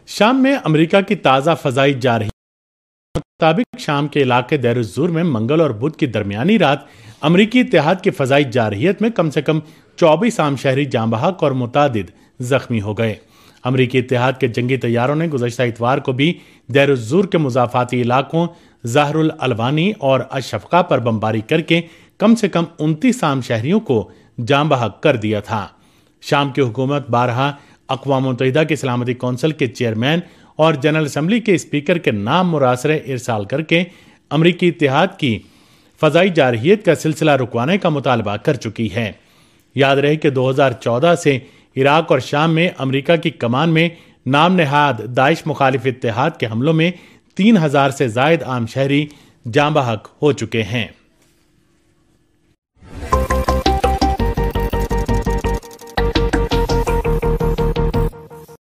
शाम में अमेरिका की ताज़ा फजाई जारही के मुताबिक शाम के इलाके देर ज़ोर में मंगल और बुध की दरमियानी रात अमरीकी इत्तेहाद की फजाई जारहियत में कम से कम 24 आम शहरी जाँ बहक और मुतादिद जख्मी हो गए। अमरीकी इत्तेहाद के जंगी तैयारों ने गुज़श्ता इतवार को भी देर ज़ोर के मुज़ाफ़ाती इलाकों ज़हरुल अलवानी और अशफ़क़ा पर बमबारी करके कम से कम 29 आम शहरियों को जाँ बहक कर दिया था। शाम की हुकूमत बारहा अक़वाम मुत्तहिदा की सलामती कौंसिल के चेयरमैन और जनरल असम्बली के स्पीकर के नाम मुरासरे इरसाल करके अमरीकी इत्तेहाद की फ़ज़ाई जारहियत का सिलसिला रुकवाने का मुतालबा कर चुकी है। याद रहे कि 2014 से इराक और शाम में अमरीका की कमान में नाम नहाद दाइश मुखालिफ इत्तेहाद के हमलों में 3000 से ज़ायद आम शहरी जाँ बहक हो चुके हैं।